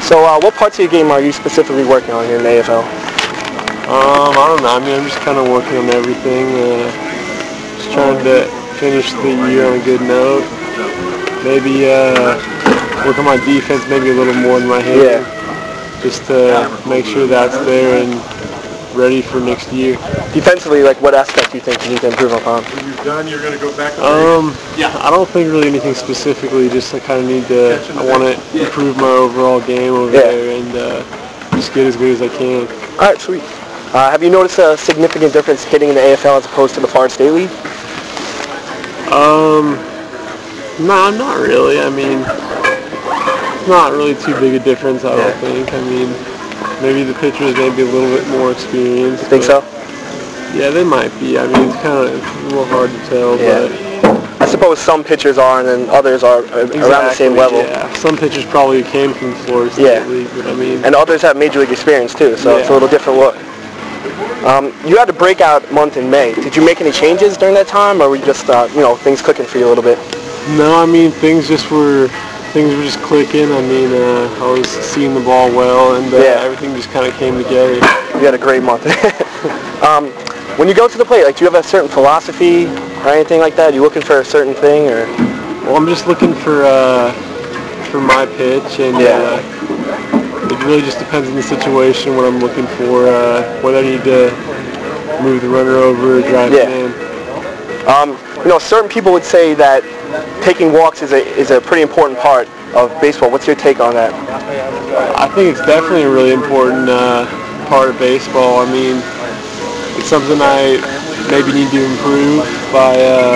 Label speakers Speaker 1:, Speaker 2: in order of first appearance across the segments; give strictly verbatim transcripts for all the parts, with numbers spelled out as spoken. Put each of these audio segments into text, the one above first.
Speaker 1: So uh, what parts of your game are you specifically working on here in the A F L?
Speaker 2: Um, I don't know. I mean, I'm just kind of working on everything. Uh, just trying to finish the year on a good note. Maybe uh, work on my defense maybe a little more in my hand.
Speaker 1: Yeah.
Speaker 2: Just to make sure that's there and ready for next year.
Speaker 1: Defensively, like what aspect do you think you need to improve upon?
Speaker 3: When you're done, you're going to go back to
Speaker 2: Um, yeah. I don't think really anything specifically. Just I kind of need to. I want to improve my overall game over
Speaker 1: yeah.
Speaker 2: there and uh, just get as good as I can.
Speaker 1: All right, sweet. Uh, have you noticed a significant difference hitting in the A F L as opposed to the Florida State League?
Speaker 2: Um, no, not really. I mean, it's not really too big a difference. I don't think. I mean, maybe the pitchers may be a little bit more experienced.
Speaker 1: You think so?
Speaker 2: Yeah, they might be. I mean, it's kind of a little hard to tell,
Speaker 1: yeah.
Speaker 2: but
Speaker 1: I suppose some pitchers are, and then others are exactly, around the same level.
Speaker 2: Yeah, some pitchers probably came from Florida State
Speaker 1: yeah.
Speaker 2: League, but I mean,
Speaker 1: and others have major league experience too, so
Speaker 2: yeah.
Speaker 1: it's a little different look. Um, you had a breakout month in May. Did you make any changes during that time, or were you just, uh, you know, things clicking for you a little bit?
Speaker 2: No, I mean things just were, things were just clicking. I mean, uh, I was seeing the ball well, and uh,
Speaker 1: yeah.
Speaker 2: everything just kind of came together.
Speaker 1: You had a great month. um, when you go to the plate, like, do you have a certain philosophy or anything like that? Are you looking for a certain thing, or?
Speaker 2: Well, I'm just looking for uh, for my pitch, and
Speaker 1: yeah.
Speaker 2: uh, it really just depends on the situation, what I'm looking for, uh, whether I need to move the runner over or drive
Speaker 1: yeah.
Speaker 2: it in.
Speaker 1: Um, you know, certain people would say that taking walks is a is a pretty important part of baseball. What's your take on that?
Speaker 2: I think it's definitely a really important uh, part of baseball. I mean, it's something I maybe need to improve by uh,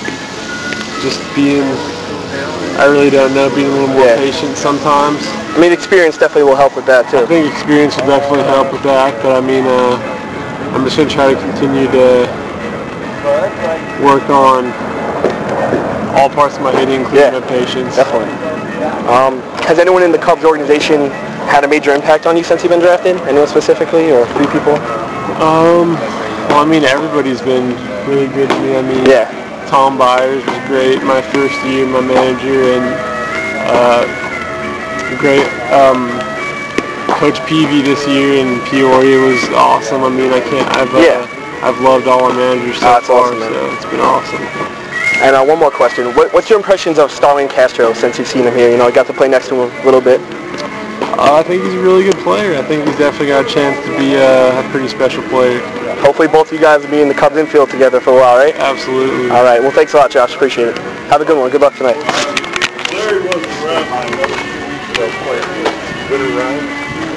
Speaker 2: just being, I really don't know, being a little more
Speaker 1: yeah.
Speaker 2: patient sometimes.
Speaker 1: I mean, experience definitely will help with that too.
Speaker 2: I think experience will definitely help with that, but I mean, uh, I'm just going to try to continue to work on all parts of my hitting, including
Speaker 1: yeah,
Speaker 2: my patience.
Speaker 1: Definitely. Um, has anyone in the Cubs organization had a major impact on you since you've been drafted? Anyone specifically, or a few people?
Speaker 2: Um, well, I mean, everybody's been really good to me. I mean,
Speaker 1: yeah.
Speaker 2: Tom Byers was great my first year, my manager, and uh, great. Um, Coach Peavy this year in Peoria was awesome. I mean, I can't. I've uh,
Speaker 1: yeah.
Speaker 2: I've loved all our managers so
Speaker 1: oh, that's
Speaker 2: far,
Speaker 1: awesome, man.
Speaker 2: so it's been awesome.
Speaker 1: And uh, one more question: what, What's your impressions of Starlin Castro since you've seen him here? You know, you got to play next to him a little bit.
Speaker 2: Uh, I think he's a really good player. I think he's definitely got a chance to be uh, a pretty special player.
Speaker 1: Hopefully both of you guys will be in the Cubs infield together for a while, right?
Speaker 2: Absolutely.
Speaker 1: All right. Well, thanks a lot, Josh. Appreciate it. Have a good one. Good luck tonight.
Speaker 3: Larry wasn't right.